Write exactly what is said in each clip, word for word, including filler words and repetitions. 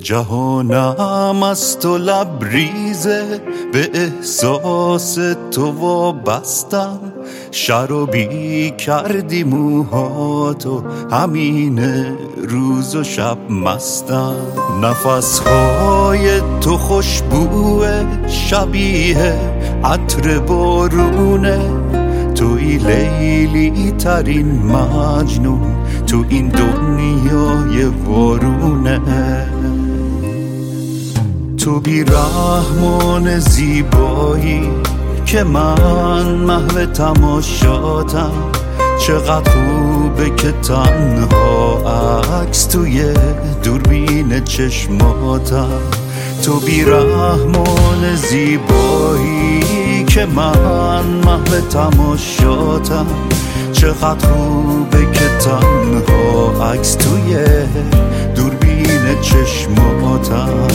جهانم از تو لبریزه، به احساس تو وابستم. شرابی کردی موهاتو، همینه روز و شب مستم. نفسهای تو خوشبوه، شبیه عطر بارونه. توی لیلی ترین مجنون تو این دنیای وارونه. تو بیرحمان زیبایی که من محو تماشاتم. چقدر خوبه که تنها عکس توی دوربین چشماتم. تو بیرحمان زیبایی که من محو تماشاتم. چقدر خوبه که تنها عکس توی دوربین چشماتم.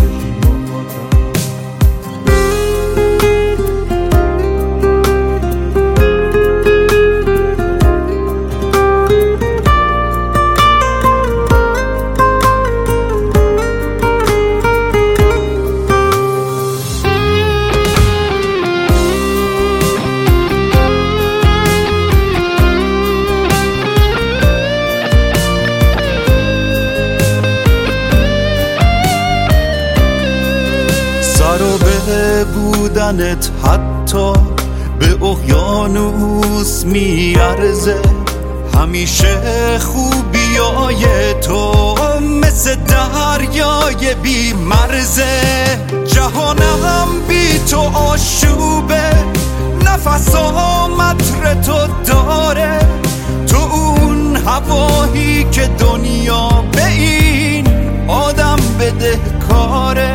سر بودنت حتی به اقیانوس میارزه. همیشه خوبیای تو مثل دریای بی مرزه. جهانم بی تو آشوبه، نفسام عطر تو داره. تو اون هوایی که دنیا به این آدم بده کاره.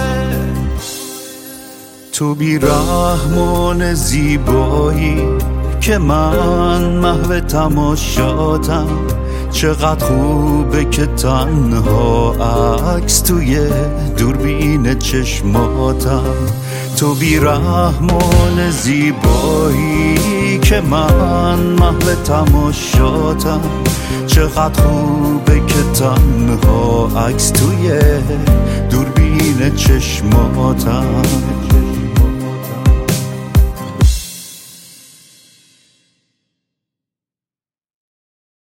تو بیرحمان زیبایی که من محو تماشاتم. چقدر خوبه که تنها عکس توی دوربین چشماتم. تو بیرحمان زیبایی که من محو تماشاتم. چقدر خوبه که تنها عکس توی دوربین چشماتم.